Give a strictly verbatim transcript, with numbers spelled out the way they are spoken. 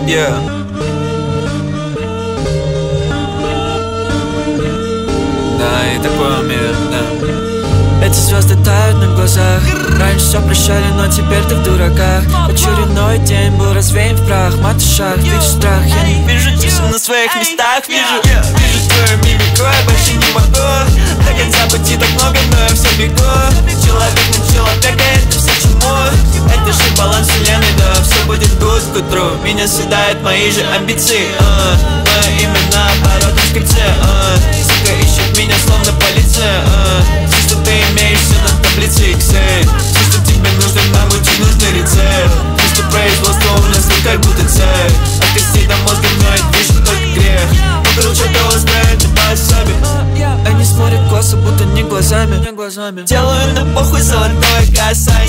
Yeah. Да, и такой умею, да. Эти звезды тают на глазах. Раньше все прощали, но теперь ты в дураках. Очередной день был развеян в прах. Матушах, видишь страх, я не вижу тише на своих местах. Вижу, вижу твою мимику, я больше не могу до конца пути так много, но я все бегу. Человек на человека, это все чему. Это же баланс вселенной, да, все будет good к утру. Меня съедают мои же амбиции, uh, мое имя на оборотном скрипте, uh, сука ищет меня словно полиция, uh, все, что ты имеешь, все на таблице Excel. Все, что тебе нужно, нам очень нужный рецепт. Все, что производство у нас не как будто цель. От костей до мозга мною движет только грех. Вокруг что-то острое, это по особе. Они смотрят косо, будто не глазами, не глазами. Делаю на похуй золотое касание.